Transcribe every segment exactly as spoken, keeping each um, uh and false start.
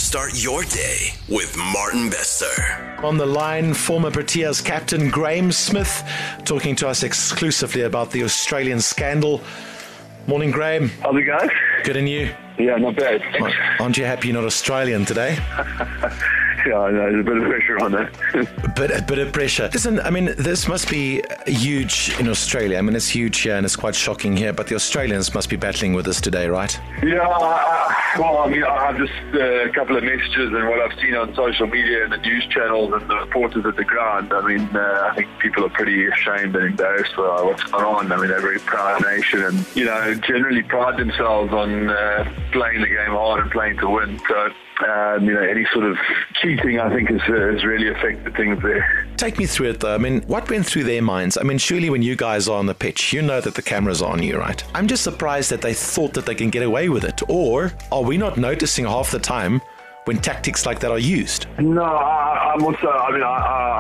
Start your day with Martin Bester. On the line, former Proteas captain Graeme Smith, talking to us exclusively about the Australian scandal. Morning, Graeme. How's it going? Good, and you? Yeah, not bad. Thanks. Aren't you happy you're not Australian today? Yeah, I know, there's a bit of pressure on that. but a bit of pressure. Listen, I mean, this must be huge in Australia. I mean, it's huge here and it's quite shocking here, but the Australians must be battling with this today, right? Yeah, I, well, I mean, I've just uh, a couple of messages and what I've seen on social media and the news channels and the reporters at the ground. I mean, uh, I think people are pretty ashamed and embarrassed for what's going on. I mean, they're a very proud nation and, you know, generally pride themselves on uh, playing the game hard and playing to win. So, Um, you know, any sort of cheating, I think, has, uh, has really affected things there. Take me through it, though. I mean, what went through their minds? I mean, surely when you guys are on the pitch, you know that the cameras are on you, right? I'm just surprised that they thought that they can get away with it. Or are we not noticing half the time when tactics like that are used? No, I, I'm also, I mean, I,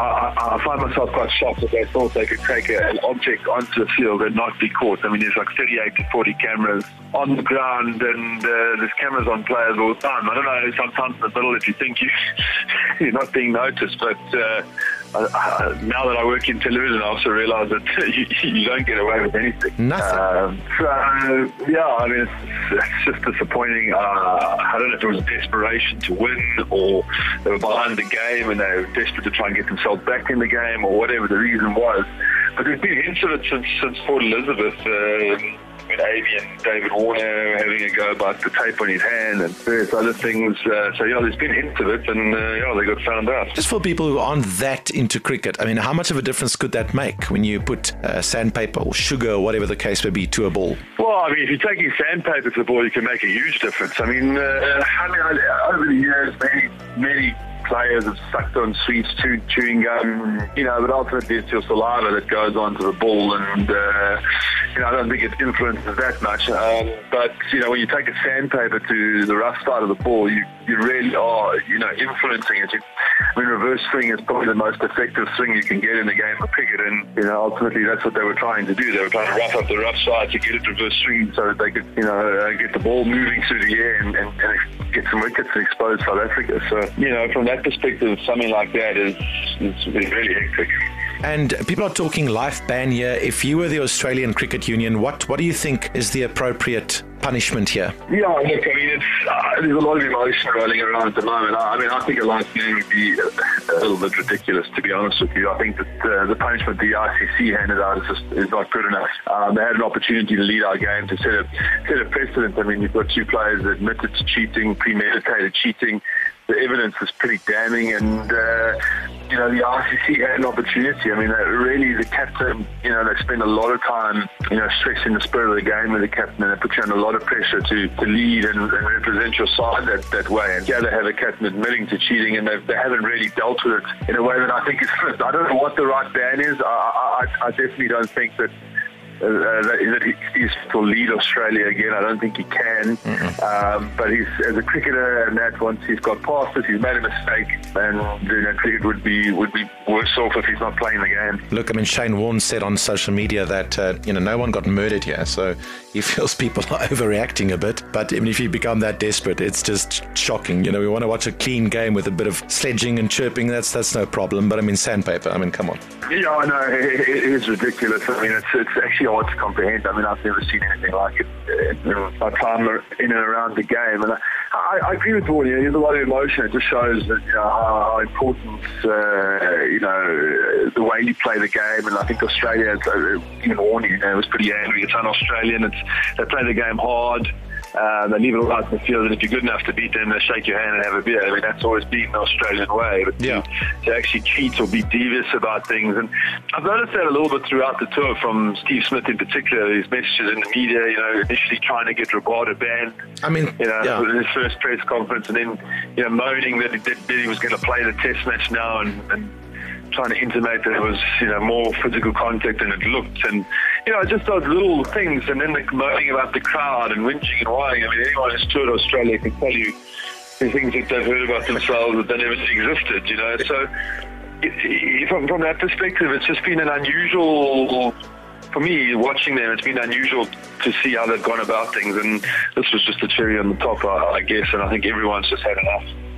I, I find myself quite shocked that they thought they could take a, an object onto the field and not be caught. I mean, there's like thirty-eight to forty cameras on the ground and uh, there's cameras on players all the time. I don't know, sometimes in the middle if you think you, you're not being noticed, but uh, I, I, now that I work in television, I also realise that you, you don't get away with anything. Nothing. Um, so, yeah, I mean, it's, it's just disappointing. Uh, I don't know if it was desperation to win or they were behind the game and they were desperate to try and get themselves back in the game or whatever the reason was. But there's been hints of it since, since Port Elizabeth. Um, With Avey and David Warner having a go about the tape on his hand and various other things. Uh, so, yeah, there's been hints of it and, uh, yeah, they got found out. Just for people who aren't that into cricket, I mean, how much of a difference could that make when you put uh, sandpaper or sugar or whatever the case may be to a ball? Well, I mean, if you're taking sandpaper to the ball, you can make a huge difference. I mean, uh, I mean I, over the years, many, many players have sucked on sweets, chewed, chewing gum, you know, but ultimately it's your saliva that goes onto the ball and, uh, you know, I don't think it influences that much. Um, but, you know, when you take a sandpaper to the rough side of the ball, you, you really are, you know, influencing it. You, I mean, reverse swing is probably the most effective swing you can get in the game of cricket. And, you know, ultimately that's what they were trying to do. They were trying to rough up the rough side to get it reverse swing so that they could, you know, uh, get the ball moving through the air and, and, and get some wickets and expose South Africa. So, you know, from that perspective, something like that is, is, is really hectic. And people are talking life ban here. If you were the Australian Cricket Union, what, what do you think is the appropriate punishment here? Yeah, look, I mean, it's, uh, there's a lot of emotion rolling around at the moment. I, I mean, I think a life ban would be a, a little bit ridiculous, to be honest with you. I think that uh, the punishment the I C C handed out is just is not good enough. Um, they had an opportunity to lead our game, to set a, set a precedent. I mean, you've got two players that admitted to cheating, premeditated cheating. The evidence is pretty damning, and uh, you know, the I C C had an opportunity. I mean, uh, really, the captain, you know, they spend a lot of time, you know, stressing the spirit of the game with the captain, and they put you under a lot of pressure to, to lead and, and represent your side that, that way. And yeah, they have a captain admitting to cheating, and they haven't really dealt with it in a way that I think is fit. I don't know what the right ban is. I, I, I definitely don't think that Uh, that he's to lead Australia again. I don't think he can. Mm-hmm. Um, but he's, as a cricketer, and that once he's got past it, he's made a mistake, and you know, cricket would be would be worse off if he's not playing the game. Look, I mean, Shane Warne said on social media that uh, you know no one got murdered here, so he feels people are overreacting a bit. But I mean, if you become that desperate, it's just shocking. You know, we want to watch a clean game with a bit of sledging and chirping. That's that's no problem. But I mean, sandpaper. I mean, come on. Yeah, I know it, it is ridiculous. I mean, it's it's actually hard to comprehend. I mean, I've never seen anything like it in my time in and around the game. And I, I, I agree with Warne. You know, there's a lot of emotion. It just shows that, you know, how, how important, uh, you know, the way you play the game. And I think Australia, uh, even Warne, you know, was pretty angry. It's un-Australian. It's, they play the game hard. Uh, they leave it all out in the field, and if you're good enough to beat them, they shake your hand and have a beer. I mean, that's always been the Australian way. But yeah. to, to actually cheat or be devious about things. And I've noticed that a little bit throughout the tour from Steve Smith in particular, his messages in the media, you know, initially trying to get Rabada banned. I mean, you know, yeah. in his first press conference, and then, you know, moaning that, that, that he was going to play the test match now and, and trying to intimate that it was, you know, more physical contact than it looked. And, you know, just those little things. And then the moaning about the crowd and whinging and whining. I mean, anyone who's toured Australia can tell you the things that they've heard about themselves that they never existed, you know. So it, it, from, from that perspective, it's just been an unusual, for me, watching them, it's been unusual to see how they've gone about things. And this was just the cherry on the top, I, I guess. And I think everyone's just had enough.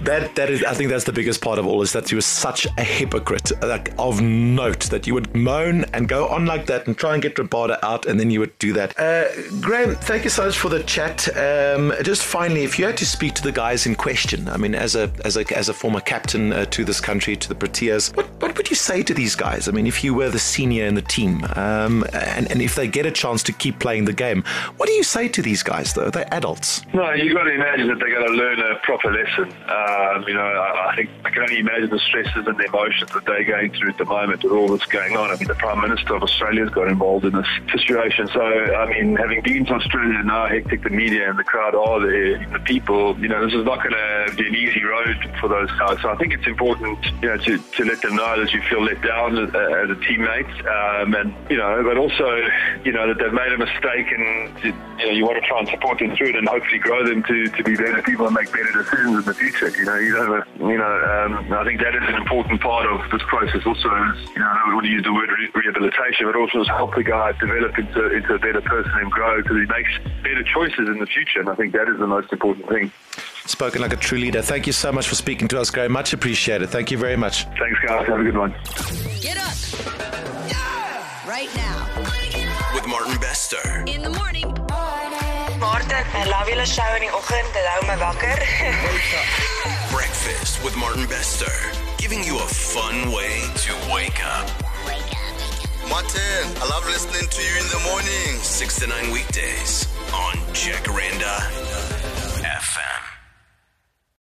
That that is, I think that's the biggest part of all, is that you were such a hypocrite, like of note, that you would moan and go on like that and try and get Rabada out, and then you would do that. Uh, Graham, thank you so much for the chat. Um, just finally, if you had to speak to the guys in question, I mean, as a as a as a former captain uh, to this country, to the Proteas, what what would you say to these guys? I mean, if you were the senior in the team, um, and and if they get a chance to keep playing the game, what do you say to these guys though? They're adults. No, you've got to imagine that they're going to learn a proper lesson. Um, you know, I, I think I can only imagine the stresses and the emotions that they're going through at the moment with all that's going on. I mean, the Prime Minister of Australia's got involved in this situation. So, I mean, having been to Australia now, hectic the media and the crowd are there, the people, you know, this is not going to be an easy road for those guys. So I think it's important, you know, to, to let them know that you feel let down as, as a teammate. Um, and, you know, but also, you know, that they've made a mistake, and, you know, you want to try and support them through it and hopefully grow them to, to be better people and make better decisions in the future. You know, you don't, you know, um, I think that is an important part of this process also is, you know, I don't want to use the word re- rehabilitation, but also is help the guy develop into, into a better person and grow because he makes better choices in the future. And I think that is the most important thing. Spoken like a true leader. Thank you so much for speaking to us, Graham. Much appreciated. Thank you very much. Thanks, guys. Have a good one. Get up. Yeah. Right now. With Martin Bester. In the morning. Martin, I love julle show in die oggend. Dit hou my wakker. Breakfast with Martin Bester. Giving you a fun way to wake up. Martin, I love listening to you in the morning. Six to nine weekdays on Jacaranda F M.